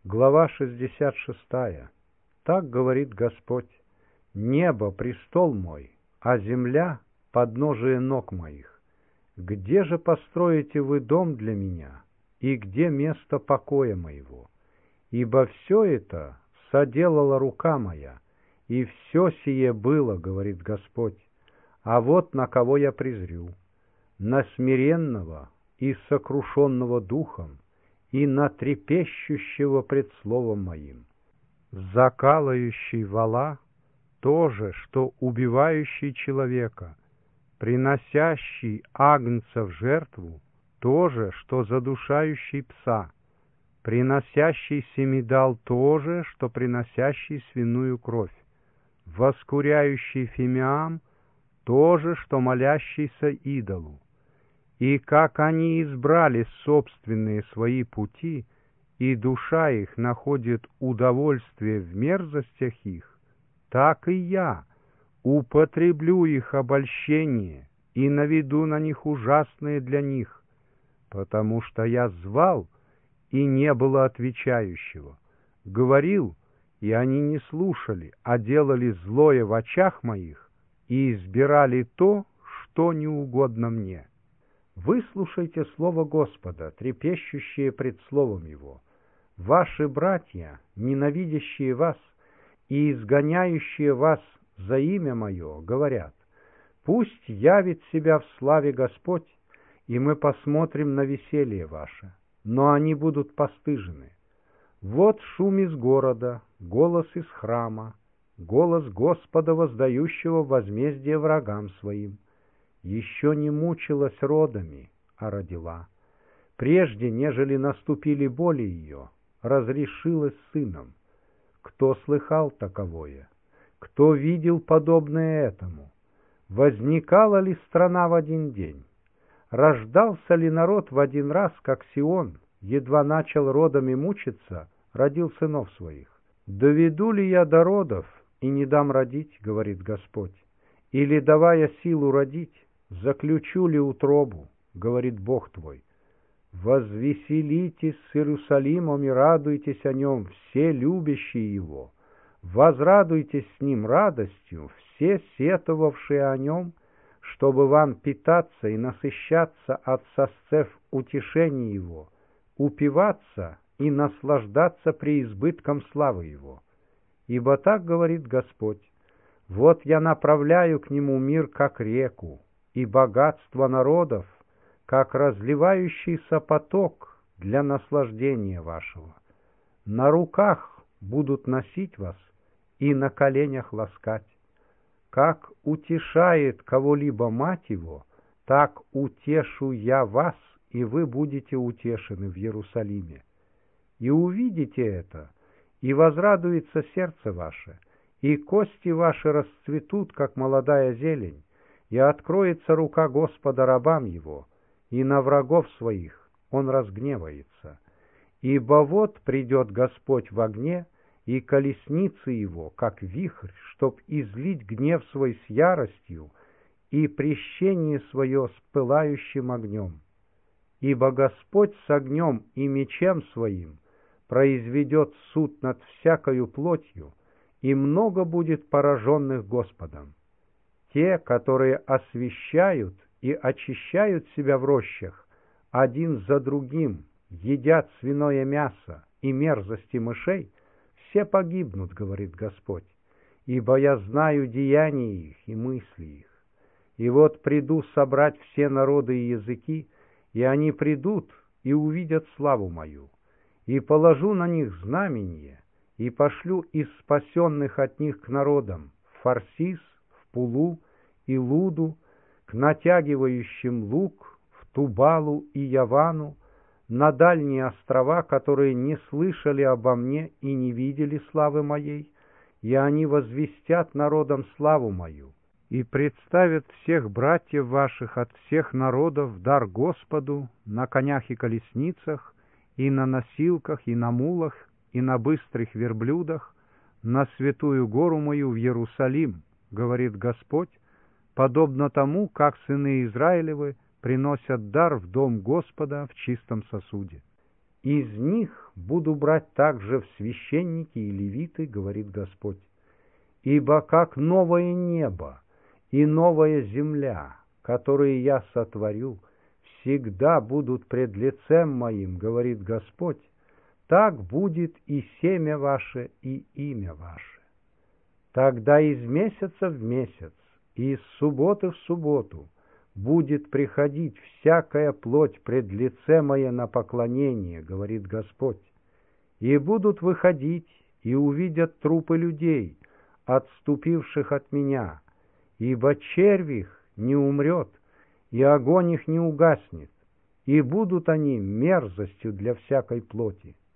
Глава 66. Так говорит Господь: «Небо — престол мой, а земля — подножие ног моих. Где же построите вы дом для меня, и где место покоя моего? Ибо все это соделала рука моя, и все сие было, говорит Господь. А вот на кого я презрю: на смиренного и сокрушенного духом, и на трепещущего пред словом моим. Закалывающий вола — то же, что убивающий человека, приносящий агнца в жертву — то же, что задушающий пса, приносящий семидал — то же, что приносящий свиную кровь, воскуряющий фимиам — то же, что молящийся идолу. И как они избрали собственные свои пути, и душа их находит удовольствие в мерзостях их, так и я употреблю их обольщение и наведу на них ужасные для них, потому что я звал, и не было отвечающего, говорил, и они не слушали, а делали злое в очах моих и избирали то, что не угодно мне. Выслушайте слово Господа, трепещущие пред словом Его. Ваши братья, ненавидящие вас и изгоняющие вас за имя Мое, говорят: пусть явит себя в славе Господь, и мы посмотрим на веселье ваше. Но они будут постыжены. Вот шум из города, голос из храма, голос Господа, воздающего возмездие врагам своим. Еще не мучилась родами, а родила. Прежде, нежели наступили боли ее, разрешилась сыном. Кто слыхал таковое? Кто видел подобное этому? Возникала ли страна в один день? Рождался ли народ в один раз, как Сион, едва начал родами мучиться, родил сынов своих? Доведу ли я до родов и не дам родить, говорит Господь? Или, давая силу родить, заключу ли утробу, говорит Бог твой? Возвеселитесь с Иерусалимом и радуйтесь о нем, все любящие его. Возрадуйтесь с ним радостью, все сетовавшие о нем, чтобы вам питаться и насыщаться от сосцев утешения его, упиваться и наслаждаться преизбытком славы его. Ибо так говорит Господь: вот я направляю к нему мир, как реку, и богатство народов, как разливающийся поток для наслаждения вашего. На руках будут носить вас и на коленях ласкать. Как утешает кого-либо мать его, так утешу я вас, и вы будете утешены в Иерусалиме. И увидите это, и возрадуется сердце ваше, и кости ваши расцветут, как молодая зелень, и откроется рука Господа рабам его, и на врагов своих он разгневается. Ибо вот придет Господь в огне, и колесницы его, как вихрь, чтоб излить гнев свой с яростью и прещение свое с пылающим огнем. Ибо Господь с огнем и мечем своим произведет суд над всякою плотью, и много будет пораженных Господом. Те, которые освящают и очищают себя в рощах, один за другим едят свиное мясо и мерзости мышей, все погибнут, говорит Господь, ибо я знаю деяния их и мысли их. И вот приду собрать все народы и языки, и они придут и увидят славу мою, и положу на них знамение, и пошлю из спасенных от них к народам в Фарсис, в Пулу и Луду, к натягивающим лук, в Тубалу и Явану, на дальние острова, которые не слышали обо мне и не видели славы моей, и они возвестят народам славу мою, и представят всех братьев ваших от всех народов в дар Господу на конях и колесницах, и на носилках, и на мулах, и на быстрых верблюдах, на святую гору мою в Иерусалим, говорит Господь, подобно тому, как сыны Израилевы приносят дар в дом Господа в чистом сосуде. из них буду брать также в священники и левиты, говорит Господь. Ибо как новое небо и новая земля, которые я сотворю, всегда будут пред лицем моим, говорит Господь, так будет и семя ваше, и имя ваше. Тогда из месяца в месяц и из субботы в субботу будет приходить всякая плоть пред лице мое на поклонение, говорит Господь, и будут выходить и увидят трупы людей, отступивших от меня, ибо червь их не умрет, и огонь их не угаснет, и будут они мерзостью для всякой плоти.